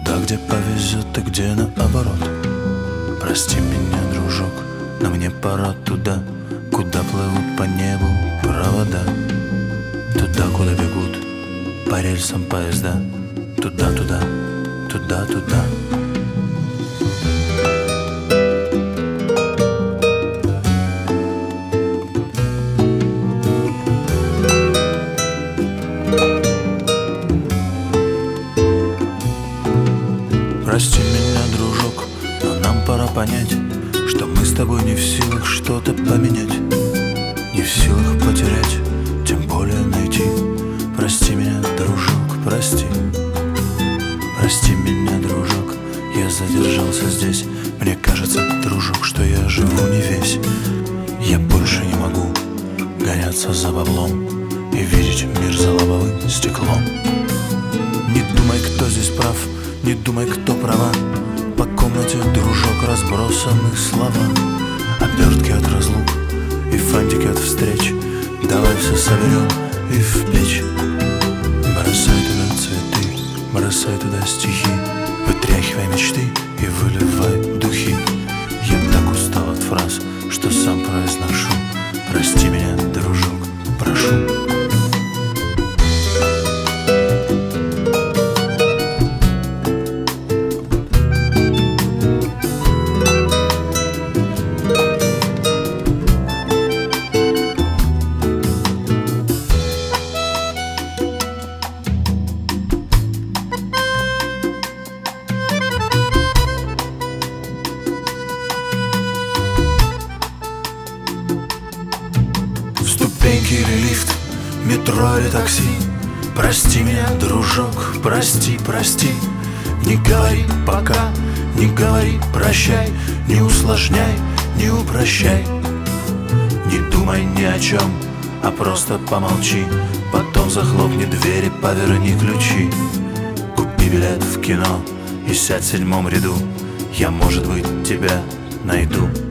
Туда, где повезет и где наоборот. Прости меня, дружок, но мне пора туда, куда плывут по небу провода. Туда, куда бегут по рельсам поезда. Туда, туда, туда, туда. Прости меня, дружок, но нам пора понять, что мы с тобой не в силах что-то поменять, не в силах потерять, тем более найти. Прости меня, дружок, прости. Прости меня, дружок, я задержался здесь. Мне кажется, дружок, что я живу не весь. Я больше не могу гоняться за баблом и видеть мир за лобовым стеклом. Не думай, кто здесь прав, не думай, кто права. По комнате, дружок, разбросаны слова, обертки от разлук и фантики от встреч. Давай все соберем и в печь. Бросай туда цветы, бросай туда стихи, вытряхивай мечты и выливай духи. Я так устал от фраз, что сам произношу. Прости меня, дружок, прошу. Ступеньки или лифт, метро или такси. Прости меня, дружок, прости, прости. Не говори пока, не говори прощай, не усложняй, не упрощай. Не думай ни о чем, а просто помолчи. Потом захлопни двери, поверни ключи. Купи билет в кино и сядь в 7-м ряду. Я, может быть, тебя найду.